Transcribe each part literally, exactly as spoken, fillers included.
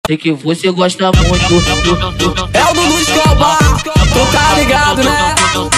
Sei que você gosta muito. É o Dudu Escobar, tu tá ligado, né?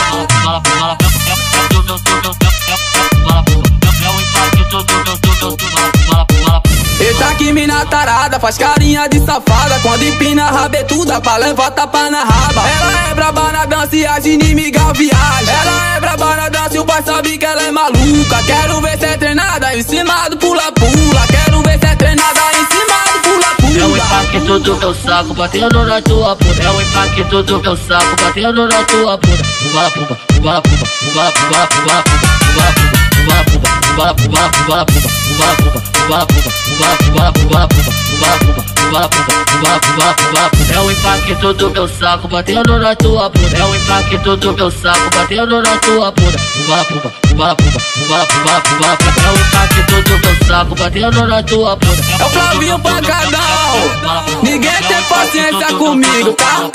Eita que mina tarada, faz carinha de safada. Quando empina a rabetuda pra levar tapa na raba. Ela é braba na dança e as inimigas viajam. Ela é braba na dança e o pai sabe que ela é maluca. Quero ver se é treinada em cima do pula-pula. Quero ver se é treinada em cima do pula-pula. É o impacto do meu saco batendo na tua bunda. É o impacto do meu saco batendo na tua bunda. Pula pumba, pula pumba, pula pumba, pula pumba, pula pumba, pula pumba, pula pumba, pula pumba, pula pumba, pula pumba, pula pumba, pula pumba, pula pumba, pula pumba, pula pumba, pula pumba. É o impacto do meu saco batendo na tua bunda. É o impacto do meu saco batendo na tua bunda. Pula pumba, pula pumba, pula pumba, pula pumba. É o impacto do meu saco batendo na tua bunda. É o Flavinho Pancadão, ninguém tem paciência comigo, tá?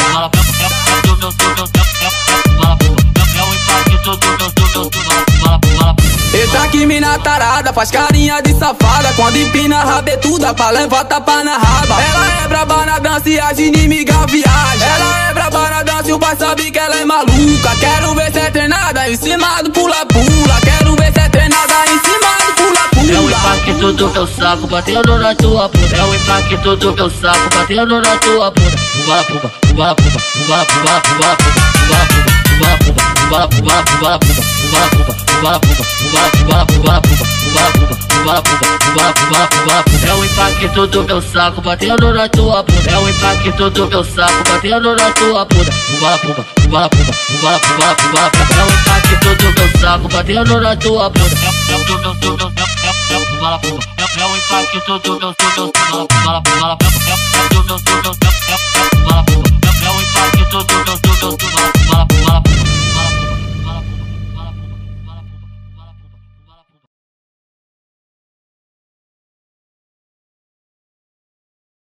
Eita que mina tarada, faz carinha de safada. Quando empina a rabetuda pra levar tapa na raba. Ela é braba na dança e as inimigas viajam. Ela é braba na dança e o pai sabe que ela é maluca. Quero ver se é treinada em cima do pula-pula. Quero ver se é treinada em cima do pula-pula. É o impacto do meu saco batendo na tua bunda. É o impacto do meu saco batendo na tua bunda. Pula pumba, pula pumba, pula pumba, pula pumba, pula pumba. Pula pumba, pula pumba, pula pumba, pula pumba, pula pumba, pula pumba, pula pumba, pula pumba, pula pumba, pula pumba, pula pumba. É o impacto do meu saco batendo na tua bunda. É o impacto do meu saco batendo na tua bunda. Pula pumba, pula pumba, pula pumba, pula pumba. É o impacto do meu saco batendo na tua bunda. É o do meu, do meu, pula pumba. É o impacto do meu, do meu, pula pumba, pula pumba. É o do meu, do meu,